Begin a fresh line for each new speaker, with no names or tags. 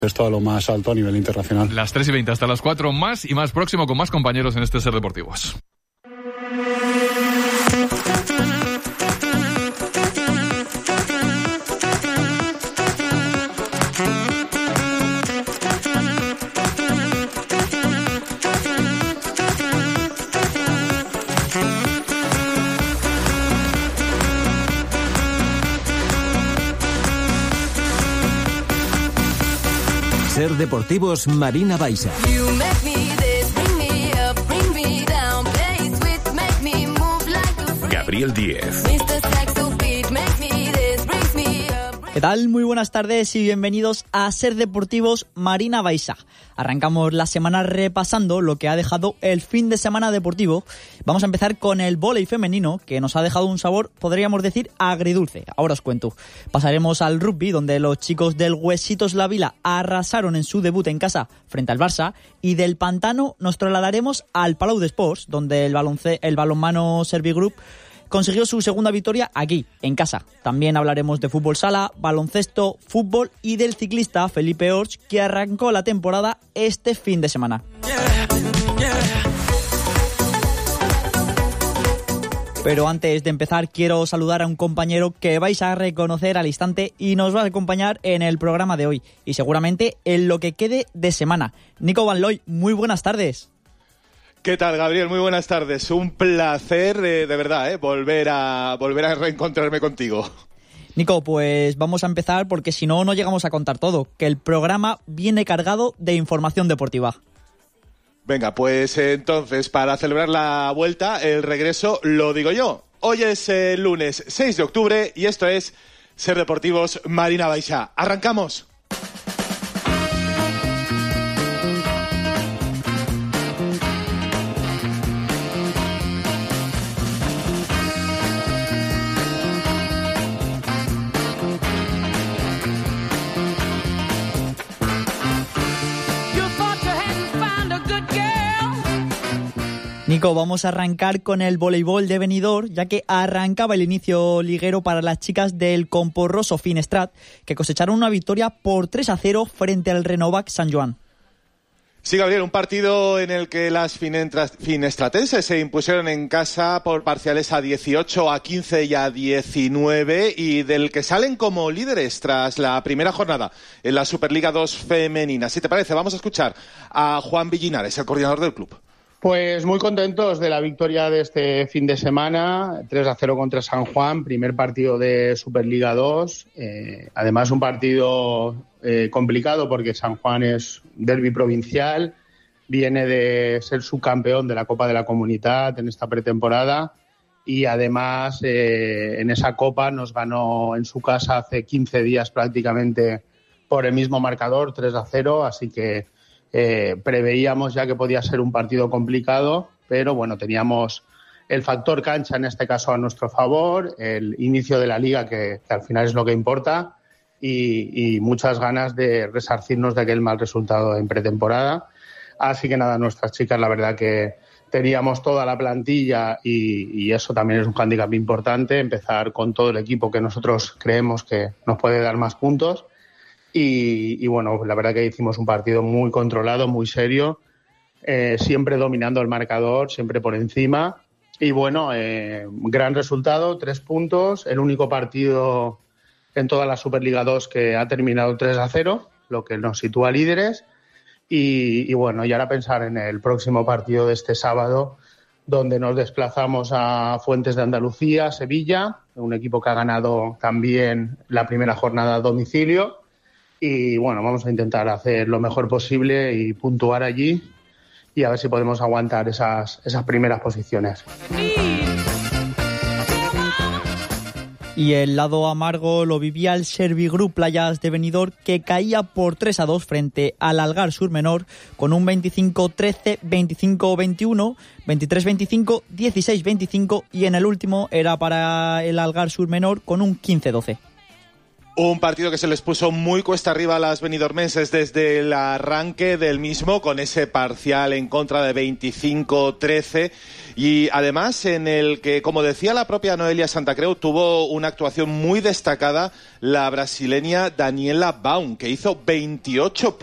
Esto a lo más alto a nivel internacional.
Las 3:20 hasta las 4, más y más próximo con más compañeros en este Ser Deportivos.
Ser Deportivos, Marina Baixa.
Gabriel Díez.
¿Qué tal? Muy buenas tardes y bienvenidos a Ser Deportivos, Marina Baixa. Arrancamos la semana repasando lo que ha dejado el fin de semana deportivo. Vamos a empezar con el vóley femenino, que nos ha dejado un sabor, podríamos decir, agridulce. Ahora os cuento. Pasaremos al rugby, donde los chicos del Huesitos La Vila arrasaron en su debut en casa frente al Barça. Y del Pantano nos trasladaremos al Palau d'Esports, donde el balonmano Servigroup consiguió su segunda victoria aquí, en casa. También hablaremos de fútbol sala, baloncesto, fútbol y del ciclista Felipe Orch, que arrancó la temporada este fin de semana. Pero antes de empezar, quiero saludar a un compañero que vais a reconocer al instante y nos va a acompañar en el programa de hoy y seguramente en lo que quede de semana. Nico Van Looy, muy buenas tardes.
¿Qué tal, Gabriel? Muy buenas tardes. Un placer, de verdad, volver a reencontrarme contigo.
Nico, pues vamos a empezar porque si no, no llegamos a contar todo, que el programa viene cargado de información deportiva.
Venga, pues entonces, para celebrar la vuelta, el regreso, lo digo yo. Hoy es el lunes 6 de octubre y esto es Ser Deportivos, Marina Baixa. ¡Arrancamos!
Nico, vamos a arrancar con el voleibol de Benidorm, ya que arrancaba el inicio liguero para las chicas del Comporroso Finestrat, que cosecharon una victoria por 3-0 frente al Renovac San Joan.
Sí, Gabriel, un partido en el que las finestratenses se impusieron en casa por parciales a 18, a 15 y a 19 y del que salen como líderes tras la primera jornada en la Superliga 2 femenina. Si te parece, vamos a escuchar a Juan Villinares, el coordinador del club.
Pues muy contentos de la victoria de este fin de semana, 3-0 contra San Juan, primer partido de Superliga 2. Además, un partido complicado porque San Juan es derbi provincial, viene de ser subcampeón de la Copa de la Comunidad en esta pretemporada y además en esa Copa nos ganó en su casa hace 15 días prácticamente por el mismo marcador, 3-0, así que preveíamos ya que podía ser un partido complicado, pero bueno, teníamos el factor cancha en este caso a nuestro favor, el inicio de la liga que al final es lo que importa y muchas ganas de resarcirnos de aquel mal resultado en pretemporada. Así que nada, nuestras chicas la verdad que teníamos toda la plantilla y eso también es un hándicap importante, empezar con todo el equipo que nosotros creemos que nos puede dar más puntos. Y bueno, la verdad que hicimos un partido muy controlado, muy serio, siempre dominando el marcador, siempre por encima. Y bueno, gran resultado, 3 puntos, el único partido en toda la Superliga 2 que ha terminado 3-0, lo que nos sitúa líderes. Y bueno, y ahora pensar en el próximo partido de este sábado, donde nos desplazamos a Fuentes de Andalucía, Sevilla, un equipo que ha ganado también la primera jornada a domicilio. Y bueno, vamos a intentar hacer lo mejor posible y puntuar allí y a ver si podemos aguantar esas primeras posiciones.
Y el lado amargo lo vivía el Servigroup Playas de Benidorm, que caía por 3-2 frente al Algar Sur Menor con un 25-13, 25-21, 23-25, 16-25 y en el último era para el Algar Sur Menor con un 15-12.
Un partido que se les puso muy cuesta arriba a las benidormenses desde el arranque del mismo, con ese parcial en contra de 25-13, y además en el que, como decía la propia Noelia Santacreu, tuvo una actuación muy destacada la brasileña Daniela Baum, que hizo 28